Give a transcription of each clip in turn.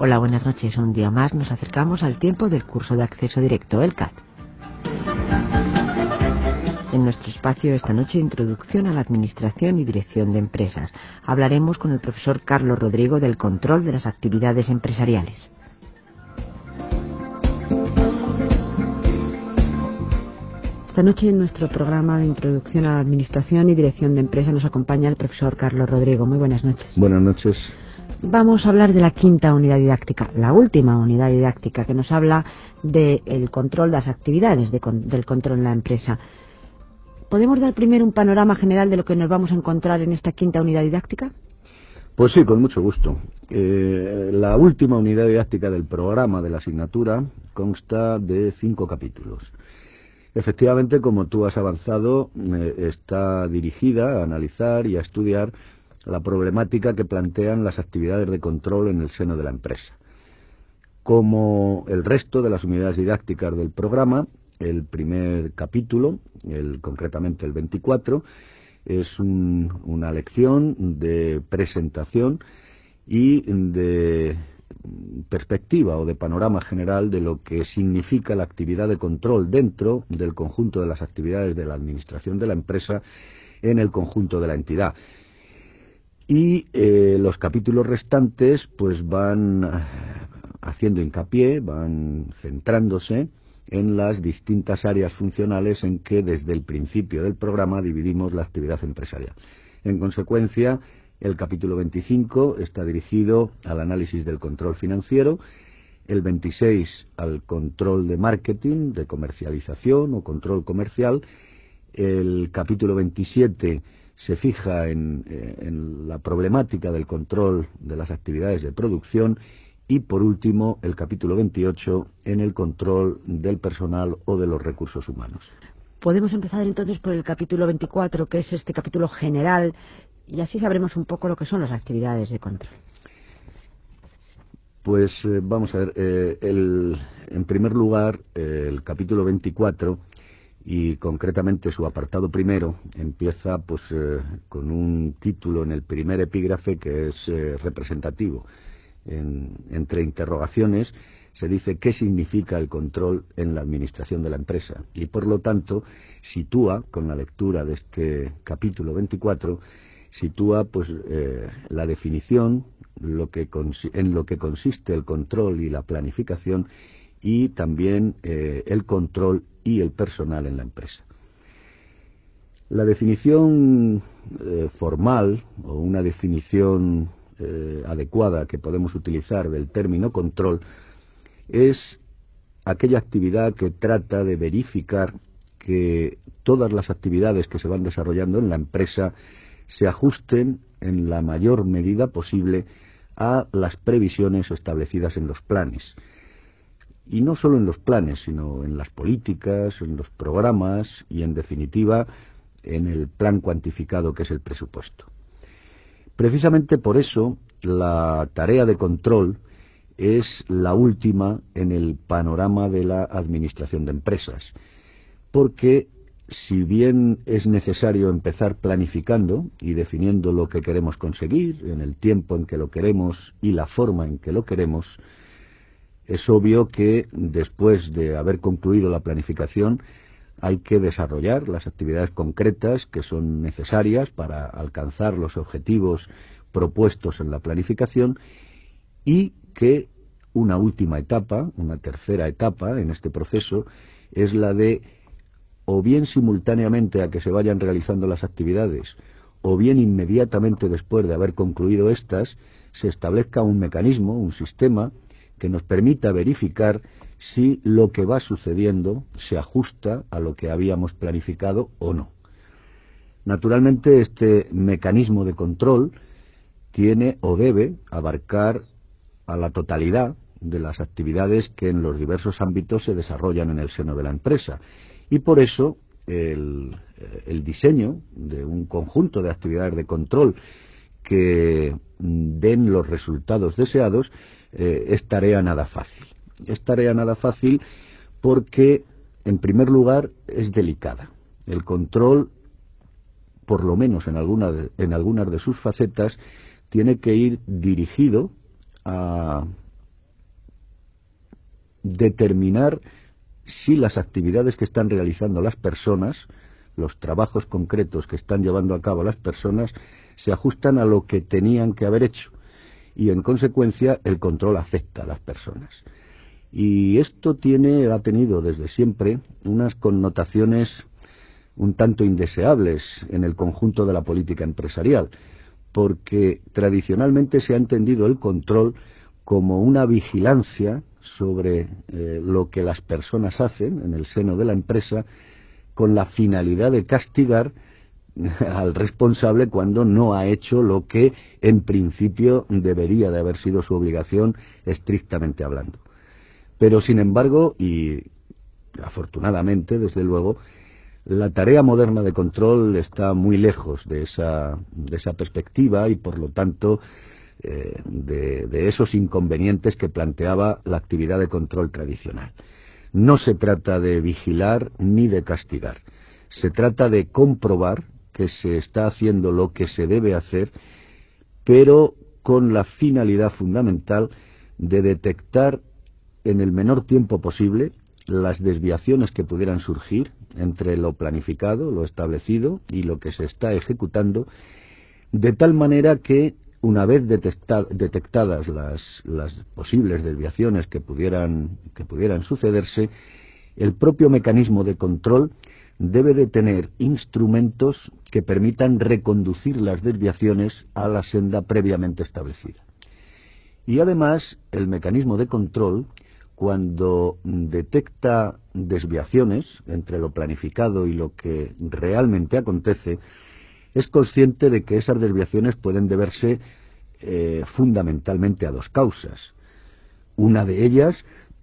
Hola, buenas noches. Un día más nos acercamos al tiempo del curso de acceso directo, el CAD. En nuestro espacio esta noche, introducción a la administración y dirección de empresas. Hablaremos con el profesor Carlos Rodrigo del control de las actividades empresariales. Esta noche en nuestro programa de introducción a la administración y dirección de empresas nos acompaña el profesor Carlos Rodrigo. Muy buenas noches. Buenas noches. Vamos a hablar de la quinta unidad didáctica, la última unidad didáctica, que nos habla del control de las actividades, del control en la empresa. ¿Podemos dar primero un panorama general de lo que nos vamos a encontrar en esta quinta unidad didáctica? Pues sí, con mucho gusto. La última unidad didáctica del programa de la asignatura consta de 5 capítulos. Efectivamente, como tú has avanzado, está dirigida a analizar y a estudiar la problemática que plantean las actividades de control en el seno de la empresa. Como el resto de las unidades didácticas del programa, el primer capítulo, concretamente el 24, es una lección de presentación y de perspectiva o de panorama general de lo que significa la actividad de control dentro del conjunto de las actividades de la administración de la empresa en el conjunto de la entidad. Y los capítulos restantes pues van haciendo hincapié, van centrándose en las distintas áreas funcionales en que desde el principio del programa dividimos la actividad empresarial. En consecuencia, el capítulo 25 está dirigido al análisis del control financiero, el 26 al control de marketing, de comercialización o control comercial, el capítulo 27 se fija en la problemática del control de las actividades de producción y, por último, el capítulo 28 en el control del personal o de los recursos humanos. Podemos empezar entonces por el capítulo 24, que es este capítulo general, y así sabremos un poco lo que son las actividades de control. Pues vamos a ver, en primer lugar, el capítulo 24 y concretamente su apartado primero empieza pues con un título en el primer epígrafe que es representativo. Entre interrogaciones se dice qué significa el control en la administración de la empresa y por lo tanto sitúa, con la lectura de este capítulo 24, sitúa pues la definición, en lo que consiste el control y la planificación y también el control y el personal en la empresa. La definición formal o una definición adecuada que podemos utilizar del término control es aquella actividad que trata de verificar que todas las actividades que se van desarrollando en la empresa se ajusten en la mayor medida posible a las previsiones establecidas en los planes. Y no solo en los planes, sino en las políticas, en los programas y, en definitiva, en el plan cuantificado que es el presupuesto. Precisamente por eso, la tarea de control es la última en el panorama de la administración de empresas, porque si bien es necesario empezar planificando y definiendo lo que queremos conseguir, en el tiempo en que lo queremos y la forma en que lo queremos, es obvio que después de haber concluido la planificación hay que desarrollar las actividades concretas que son necesarias para alcanzar los objetivos propuestos en la planificación y que una última etapa, una tercera etapa en este proceso, es la de, o bien simultáneamente a que se vayan realizando las actividades, o bien inmediatamente después de haber concluido estas, se establezca un mecanismo, un sistema, que nos permita verificar si lo que va sucediendo se ajusta a lo que habíamos planificado o no. Naturalmente, este mecanismo de control tiene o debe abarcar a la totalidad de las actividades que en los diversos ámbitos se desarrollan en el seno de la empresa. Y por eso el diseño de un conjunto de actividades de control que den los resultados deseados es tarea nada fácil. Es tarea nada fácil porque, en primer lugar, es delicada. El control, por lo menos en algunas de sus facetas, tiene que ir dirigido a determinar si las actividades que están realizando las personas, los trabajos concretos que están llevando a cabo las personas, se ajustan a lo que tenían que haber hecho. Y en consecuencia el control afecta a las personas. Y esto ha tenido desde siempre unas connotaciones un tanto indeseables en el conjunto de la política empresarial, porque tradicionalmente se ha entendido el control como una vigilancia sobre lo que las personas hacen en el seno de la empresa, con la finalidad de castigar al responsable cuando no ha hecho lo que en principio debería de haber sido su obligación, estrictamente hablando. Pero sin embargo, y afortunadamente desde luego, la tarea moderna de control está muy lejos de esa perspectiva y por lo tanto de esos inconvenientes que planteaba la actividad de control tradicional. No se trata de vigilar ni de castigar, se trata de comprobar que se está haciendo lo que se debe hacer, pero con la finalidad fundamental de detectar en el menor tiempo posible las desviaciones que pudieran surgir entre lo planificado, lo establecido y lo que se está ejecutando, de tal manera que una vez detectadas las posibles desviaciones que pudieran sucederse, el propio mecanismo de control debe de tener instrumentos que permitan reconducir las desviaciones a la senda previamente establecida. Y además, el mecanismo de control, cuando detecta desviaciones entre lo planificado y lo que realmente acontece, es consciente de que esas desviaciones pueden deberse fundamentalmente a dos causas. Una de ellas,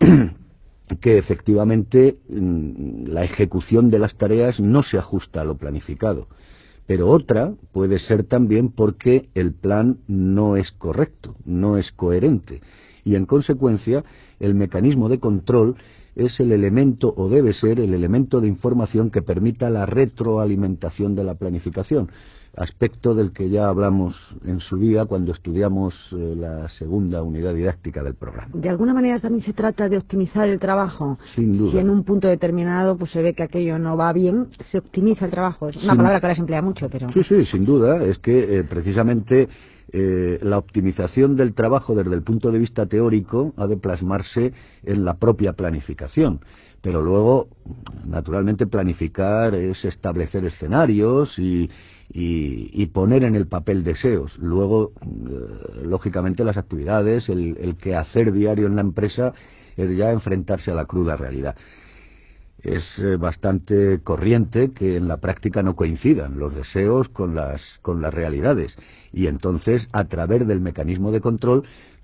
que efectivamente la ejecución de las tareas no se ajusta a lo planificado, pero otra puede ser también porque el plan no es correcto, no es coherente, y en consecuencia el mecanismo de control es el elemento, o debe ser el elemento de información que permita la retroalimentación de la planificación, aspecto del que ya hablamos en su día cuando estudiamos la segunda unidad didáctica del programa. De alguna manera también se trata de optimizar el trabajo. Sin duda. Si en un punto determinado pues se ve que aquello no va bien, se optimiza el trabajo. Es una palabra que ahora se emplea mucho, pero... Sí, sin duda. Es que precisamente la optimización del trabajo desde el punto de vista teórico ha de plasmarse en la propia planificación. Pero luego, naturalmente, planificar es establecer escenarios y poner en el papel deseos. Luego, lógicamente, las actividades, el quehacer diario en la empresa es ya enfrentarse a la cruda realidad. Es bastante corriente que en la práctica no coincidan los deseos con las realidades, y entonces a través del mecanismo de control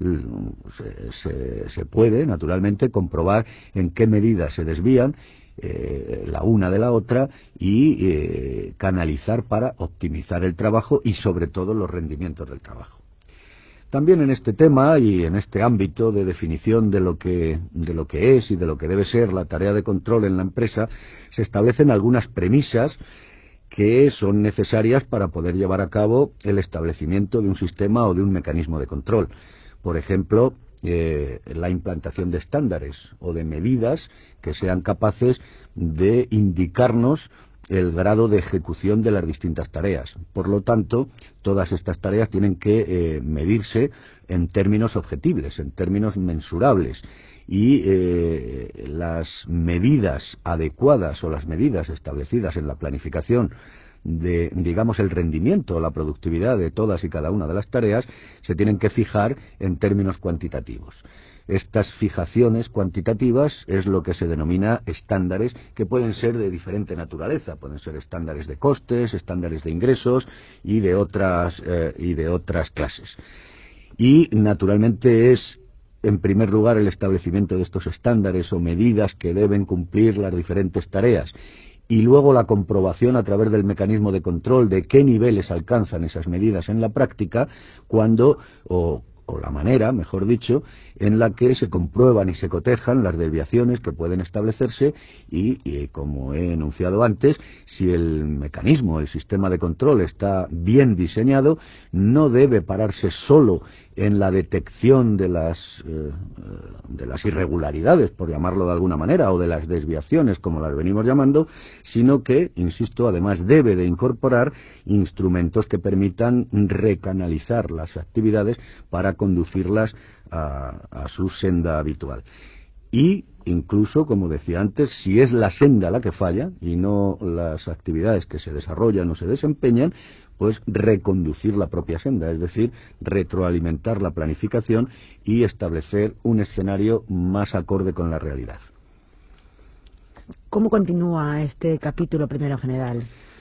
se puede naturalmente comprobar en qué medida se desvían la una de la otra y canalizar para optimizar el trabajo y sobre todo los rendimientos del trabajo. También en este tema y en este ámbito de definición de lo que es y de lo que debe ser la tarea de control en la empresa, se establecen algunas premisas que son necesarias para poder llevar a cabo el establecimiento de un sistema o de un mecanismo de control. Por ejemplo, la implantación de estándares o de medidas que sean capaces de indicarnos el grado de ejecución de las distintas tareas. Por lo tanto, todas estas tareas tienen que medirse en términos objetibles, en términos mensurables, y las medidas adecuadas o las medidas establecidas en la planificación de, digamos, el rendimiento o la productividad de todas y cada una de las tareas se tienen que fijar en términos cuantitativos. Estas fijaciones cuantitativas es lo que se denomina estándares, que pueden ser de diferente naturaleza. Pueden ser estándares de costes, estándares de ingresos y de otras clases. Y naturalmente es, en primer lugar, el establecimiento de estos estándares o medidas que deben cumplir las diferentes tareas, y luego la comprobación a través del mecanismo de control de qué niveles alcanzan esas medidas en la práctica cuando o la manera, mejor dicho, en la que se comprueban y se cotejan las desviaciones que pueden establecerse y como he enunciado antes, si el mecanismo, el sistema de control está bien diseñado, no debe pararse solo en la detección de las irregularidades, por llamarlo de alguna manera, o de las desviaciones, como las venimos llamando, sino que, insisto, además debe de incorporar instrumentos que permitan recanalizar las actividades para conducirlas a su senda habitual. Y incluso, como decía antes, si es la senda la que falla y no las actividades que se desarrollan o se desempeñan, pues reconducir la propia senda, es decir, retroalimentar la planificación y establecer un escenario más acorde con la realidad. ¿Cómo continúa este capítulo primero general?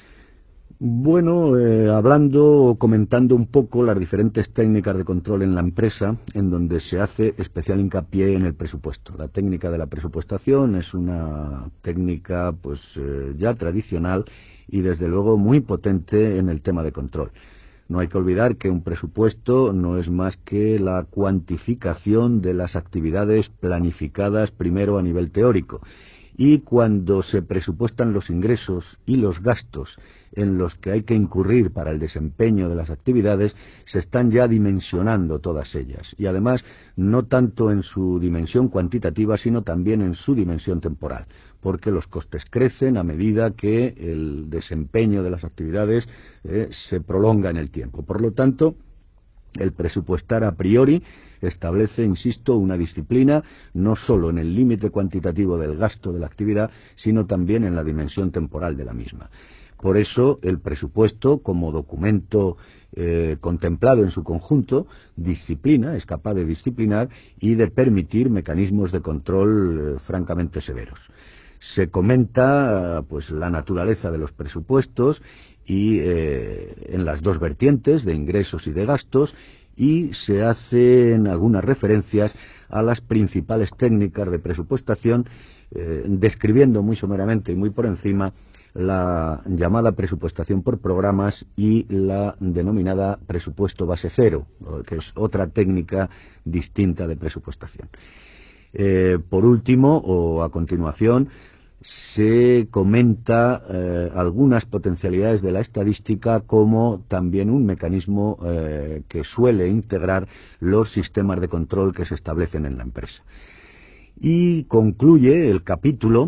Bueno, hablando o comentando un poco las diferentes técnicas de control en la empresa, en donde se hace especial hincapié en el presupuesto. La técnica de la presupuestación es una técnica pues ya tradicional y desde luego muy potente en el tema de control. No hay que olvidar que un presupuesto no es más que la cuantificación de las actividades planificadas primero a nivel teórico. Y cuando se presupuestan los ingresos y los gastos en los que hay que incurrir para el desempeño de las actividades, se están ya dimensionando todas ellas. Y además, no tanto en su dimensión cuantitativa, sino también en su dimensión temporal, porque los costes crecen a medida que el desempeño de las actividades se prolonga en el tiempo. Por lo tanto, el presupuestar a priori establece, insisto, una disciplina no solo en el límite cuantitativo del gasto de la actividad, sino también en la dimensión temporal de la misma. Por eso, el presupuesto, como documento contemplado en su conjunto, disciplina, es capaz de disciplinar y de permitir mecanismos de control francamente severos. Se comenta pues la naturaleza de los presupuestos y en las dos vertientes de ingresos y de gastos, y se hacen algunas referencias a las principales técnicas de presupuestación, describiendo muy someramente y muy por encima la llamada presupuestación por programas y la denominada presupuesto base cero, que es otra técnica distinta de presupuestación. Por último, o a continuación, se comenta algunas potencialidades de la estadística como también un mecanismo que suele integrar los sistemas de control que se establecen en la empresa. Y concluye el capítulo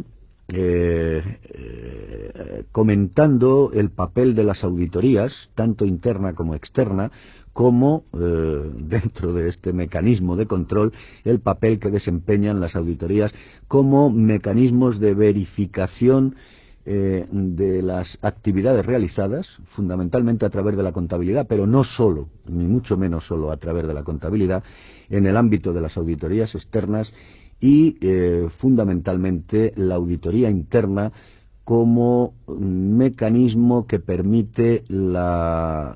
comentando el papel de las auditorías, tanto interna como externa, como dentro de este mecanismo de control, el papel que desempeñan las auditorías como mecanismos de verificación de las actividades realizadas, fundamentalmente a través de la contabilidad, pero no solo, ni mucho menos solo a través de la contabilidad, en el ámbito de las auditorías externas y fundamentalmente la auditoría interna como mecanismo que permite la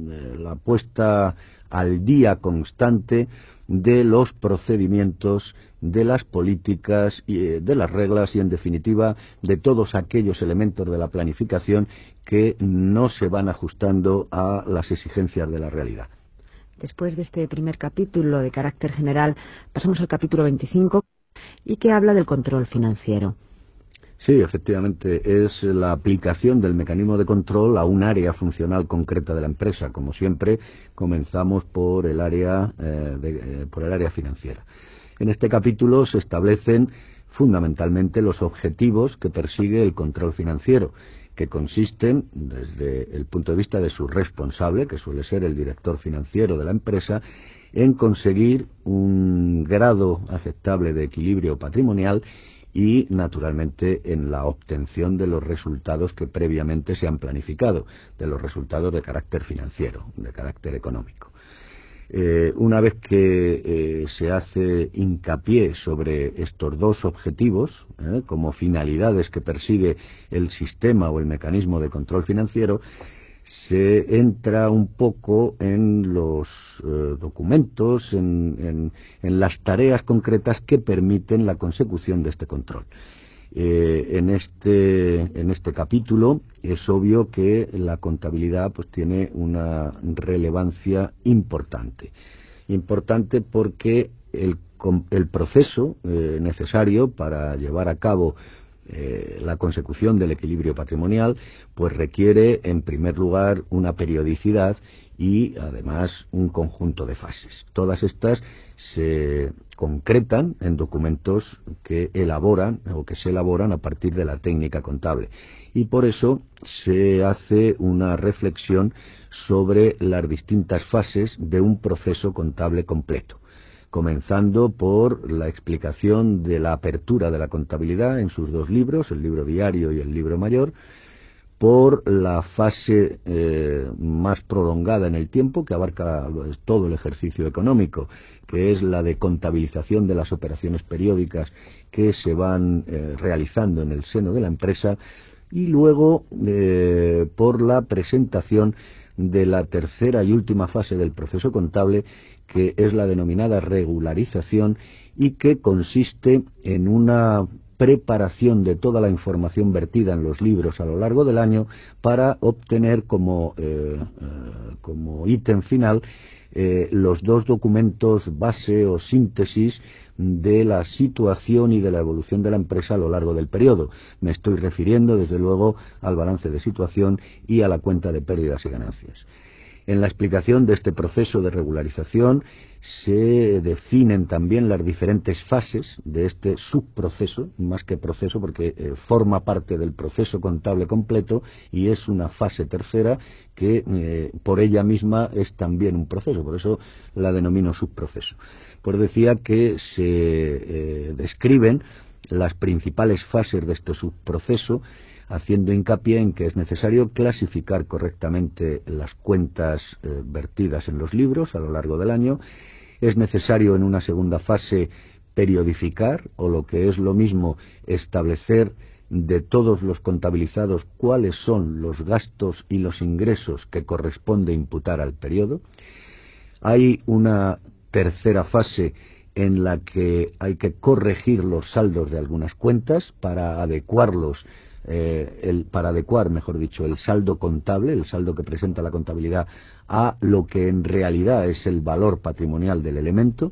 puesta al día constante de los procedimientos, de las políticas, de las reglas y, en definitiva, de todos aquellos elementos de la planificación que no se van ajustando a las exigencias de la realidad. Después de este primer capítulo de carácter general, pasamos al capítulo 25 y que habla del control financiero. Sí, efectivamente, es la aplicación del mecanismo de control a un área funcional concreta de la empresa. Como siempre, comenzamos por el área financiera. En este capítulo se establecen fundamentalmente los objetivos que persigue el control financiero, que consisten, desde el punto de vista de su responsable, que suele ser el director financiero de la empresa, en conseguir un grado aceptable de equilibrio patrimonial y, naturalmente, en la obtención de los resultados que previamente se han planificado, de los resultados de carácter financiero, de carácter económico. Una vez que se hace hincapié sobre estos dos objetivos, como finalidades que persigue el sistema o el mecanismo de control financiero, se entra un poco en los documentos, en las tareas concretas que permiten la consecución de este control. En este capítulo es obvio que la contabilidad pues tiene una relevancia importante. Importante porque el proceso necesario para llevar a cabo la consecución del equilibrio patrimonial, pues requiere, en primer lugar, una periodicidad y, además, un conjunto de fases. Todas estas se concretan en documentos que elaboran o que se elaboran a partir de la técnica contable. Y por eso se hace una reflexión sobre las distintas fases de un proceso contable completo, comenzando por la explicación de la apertura de la contabilidad en sus dos libros, el libro diario y el libro mayor, por la fase más prolongada en el tiempo, que abarca todo el ejercicio económico, que es la de contabilización de las operaciones periódicas que se van realizando en el seno de la empresa, y luego por la presentación de la tercera y última fase del proceso contable, que es la denominada regularización, y que consiste en una preparación de toda la información vertida en los libros a lo largo del año para obtener como ítem final los dos documentos base o síntesis de la situación y de la evolución de la empresa a lo largo del periodo. Me estoy refiriendo, desde luego, al balance de situación y a la cuenta de pérdidas y ganancias. En la explicación de este proceso de regularización se definen también las diferentes fases de este subproceso, más que proceso, porque forma parte del proceso contable completo y es una fase tercera que por ella misma es también un proceso, por eso la denomino subproceso. Pues decía que se describen las principales fases de este subproceso, haciendo hincapié en que es necesario clasificar correctamente las cuentas vertidas en los libros a lo largo del año. Es necesario, en una segunda fase, periodificar, o lo que es lo mismo, establecer de todos los contabilizados cuáles son los gastos y los ingresos que corresponde imputar al periodo. Hay una tercera fase en la que hay que corregir los saldos de algunas cuentas para adecuarlos, para adecuar, mejor dicho, el saldo contable, el saldo que presenta la contabilidad, a lo que en realidad es el valor patrimonial del elemento.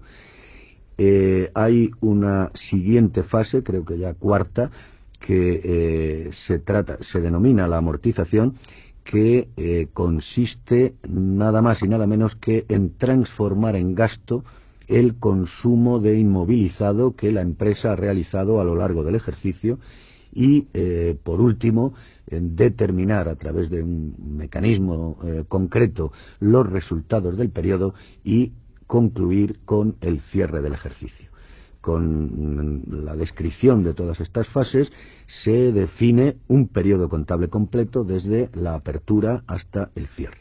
Hay una siguiente fase, creo que ya cuarta, que se denomina la amortización, que consiste nada más y nada menos que en transformar en gasto el consumo de inmovilizado que la empresa ha realizado a lo largo del ejercicio y, por último, en determinar a través de un mecanismo concreto los resultados del periodo y concluir con el cierre del ejercicio. Con la descripción de todas estas fases se define un periodo contable completo desde la apertura hasta el cierre.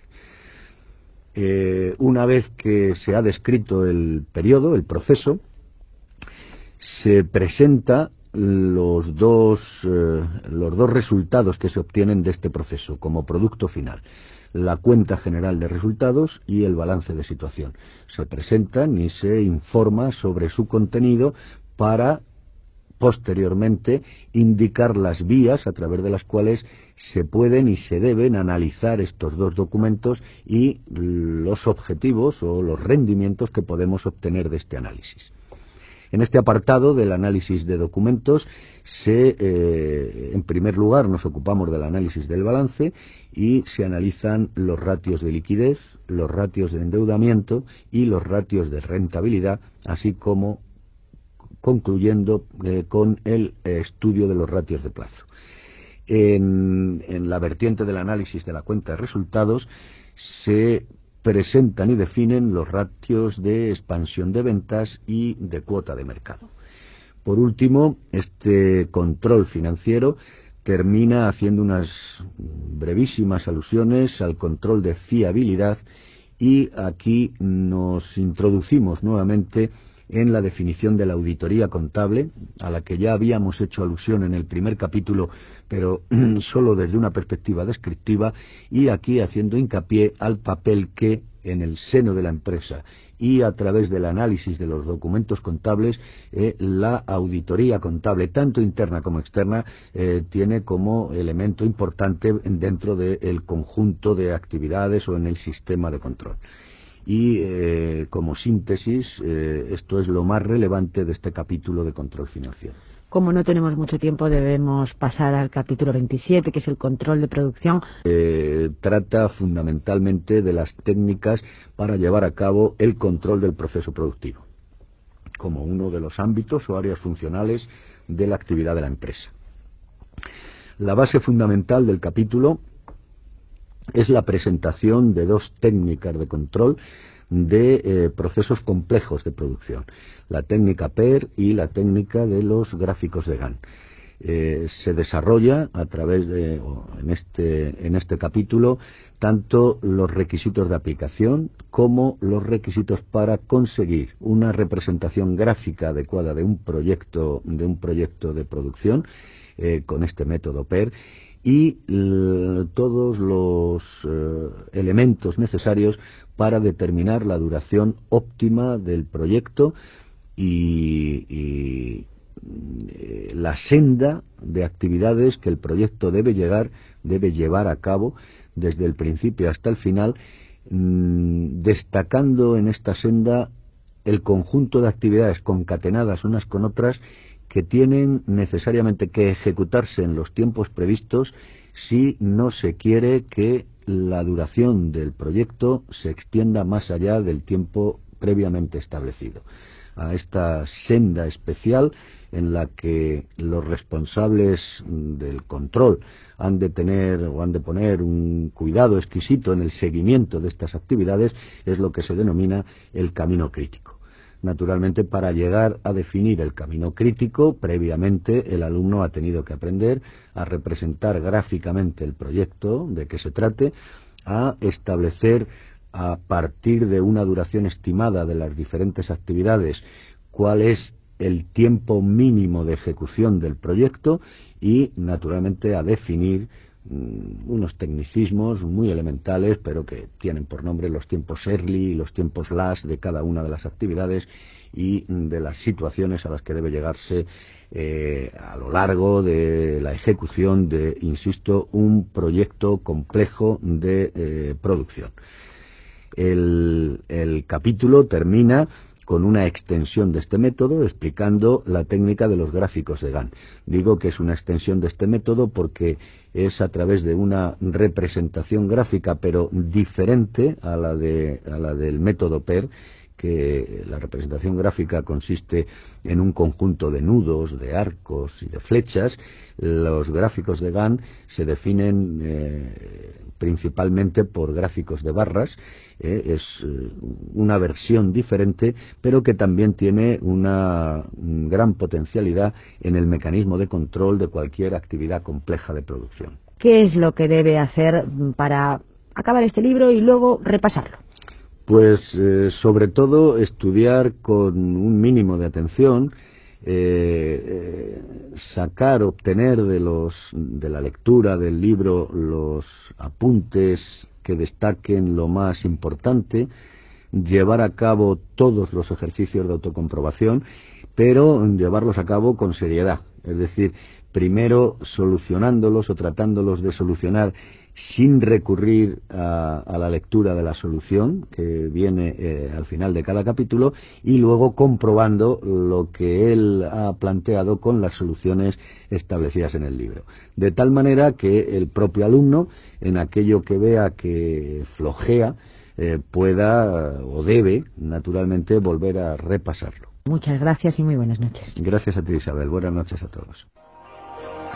Una vez que se ha descrito el periodo, el proceso, se presenta los dos resultados que se obtienen de este proceso como producto final: la cuenta general de resultados y el balance de situación. Se presentan y se informa sobre su contenido para posteriormente indicar las vías a través de las cuales se pueden y se deben analizar estos dos documentos y los objetivos o los rendimientos que podemos obtener de este análisis. En este apartado del análisis de documentos, en primer lugar, nos ocupamos del análisis del balance y se analizan los ratios de liquidez, los ratios de endeudamiento y los ratios de rentabilidad, así como concluyendo con el estudio de los ratios de plazo. En la vertiente del análisis de la cuenta de resultados se presentan y definen los ratios de expansión de ventas y de cuota de mercado. Por último, este control financiero termina haciendo unas brevísimas alusiones al control de fiabilidad, y aquí nos introducimos nuevamente en la definición de la auditoría contable, a la que ya habíamos hecho alusión en el primer capítulo, pero solo desde una perspectiva descriptiva, y aquí haciendo hincapié al papel que en el seno de la empresa y a través del análisis de los documentos contables, la auditoría contable, tanto interna como externa, tiene como elemento importante dentro del conjunto de actividades o en el sistema de control. y como síntesis esto es lo más relevante de este capítulo de control financiero. Como no tenemos mucho tiempo, debemos pasar al capítulo 27, que es el control de producción. Trata fundamentalmente de las técnicas para llevar a cabo el control del proceso productivo, como uno de los ámbitos o áreas funcionales de la actividad de la empresa. La base fundamental del capítulo es la presentación de dos técnicas de control de procesos complejos de producción, la técnica PER y la técnica de los gráficos de Gantt. Se desarrolla a través de, en este capítulo, tanto los requisitos de aplicación como los requisitos para conseguir una representación gráfica adecuada de un proyecto de producción con este método PER, y todos los elementos necesarios para determinar la duración óptima del proyecto y la senda de actividades que el proyecto debe llevar a cabo desde el principio hasta el final, destacando en esta senda el conjunto de actividades concatenadas unas con otras que tienen necesariamente que ejecutarse en los tiempos previstos si no se quiere que la duración del proyecto se extienda más allá del tiempo previamente establecido. A esta senda especial en la que los responsables del control han de poner un cuidado exquisito en el seguimiento de estas actividades es lo que se denomina el camino crítico. Naturalmente, para llegar a definir el camino crítico, previamente el alumno ha tenido que aprender a representar gráficamente el proyecto de que se trate, a establecer a partir de una duración estimada de las diferentes actividades cuál es el tiempo mínimo de ejecución del proyecto y, naturalmente, a definir unos tecnicismos muy elementales, pero que tienen por nombre los tiempos early y los tiempos last de cada una de las actividades y de las situaciones a las que debe llegarse a lo largo de la ejecución de, insisto, un proyecto complejo de producción. El capítulo termina con una extensión de este método explicando la técnica de los gráficos de Gantt. Digo que es una extensión de este método porque es a través de una representación gráfica, pero diferente a la del método PER, que la representación gráfica consiste en un conjunto de nudos, de arcos y de flechas. Los gráficos de Gantt se definen principalmente por gráficos de barras. Es una versión diferente, pero que también tiene una gran potencialidad en el mecanismo de control de cualquier actividad compleja de producción. ¿Qué es lo que debe hacer para acabar este libro y luego repasarlo? Pues sobre todo estudiar con un mínimo de atención, obtener de la lectura del libro los apuntes que destaquen lo más importante, llevar a cabo todos los ejercicios de autocomprobación, pero llevarlos a cabo con seriedad, es decir, primero solucionándolos o tratándolos de solucionar sin recurrir a la lectura de la solución que viene al final de cada capítulo, y luego comprobando lo que él ha planteado con las soluciones establecidas en el libro. De tal manera que el propio alumno, en aquello que vea que flojea, pueda o debe, naturalmente, volver a repasarlo. Muchas gracias y muy buenas noches. Gracias a ti, Isabel. Buenas noches a todos.